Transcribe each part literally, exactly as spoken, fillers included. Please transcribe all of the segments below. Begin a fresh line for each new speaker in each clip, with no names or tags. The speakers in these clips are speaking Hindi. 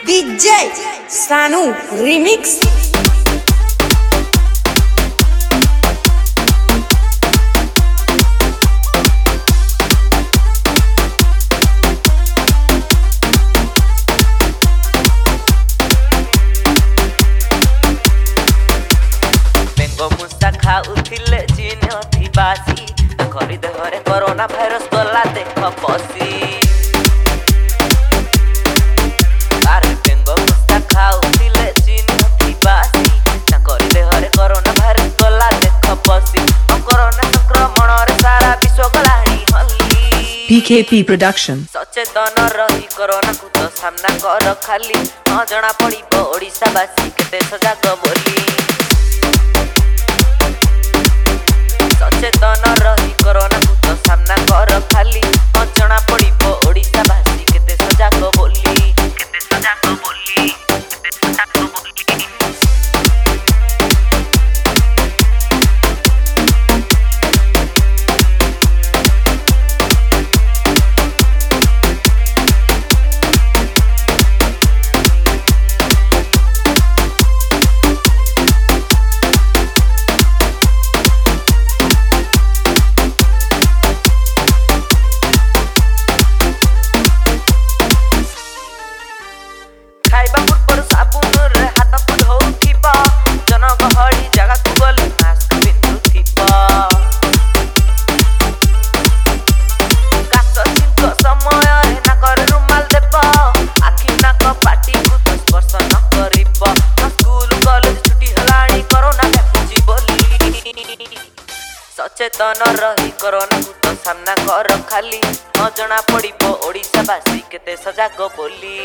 डीजे सानू रिमिक्स।
खाऊले चिन्ह थी बासी खरी देहरे कोरोना भाइरस गला देख पसी अरे बेंग मुस्ता खाऊले चिन्ह थी बासी खरी देहरे कोरोना भाइरस गला देख पसी कोरोना संक्रमण रे सारा विश्व गलाणी हल्ली।
पीकेपी प्रोडक्शन
सचेतन रही कोरोना को तो सामना कर खाली न जना पड़िबो ओडिसा बासी केते सजाग बोली। सचेतन रही कोरोना को तो सामना कर खाली जना पड़िबो ओडिसा भाषी केते सजाग बोली केते सजाग बोली केते सजाग बोली। खाइबा पूर्व साबुन रे हाथ को धोउथिबा जन गहली जगह को गले मास्क पिंधुथिबा कास सिंह समय रे ना कर रुमाल देबा आखि नाक पाटी को तो स्पर्श न करिबा स्कूल कॉलेज छुट्टी हलाणी कोरोना व्यापुची बोली। सचेतन रही कोरोना को तो सामना कर खाली न जना पड़िबो ओडिसा बासी केते सजाग बोली।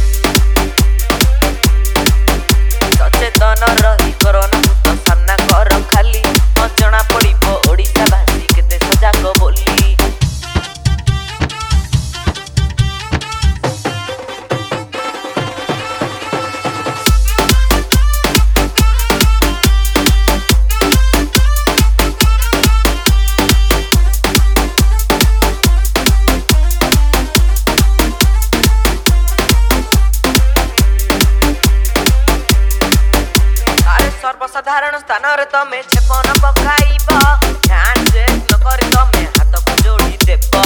सचेतन रही कोरोना को तो सामना कर खाली न जना पड़िबो ओडिसा भाषी केते सजाग बोली। सर्वसाधारण स्थान रे तमे छेपन पकाइबा ध्यान से न करी तमे हाथ को जोड़ी देबा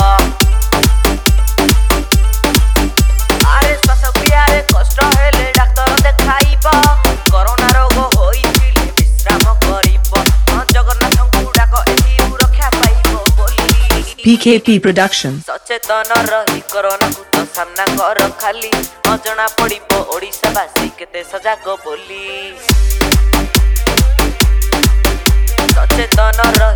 अरे श्वास क्रिया रे कष्ट हेले डॉक्टर देखाइबा कोरोना रोग होई फिले विश्राम करिबा जगन्नाथ को डाक एही रक्षा पाइबो बोली।
पीकेपी प्रोडक्शन
सचेतन रही कोरोना को तो सामना कर खाली न जना पड़िबो ओडिसा बासी केते सजाग बोली। सचेतन रही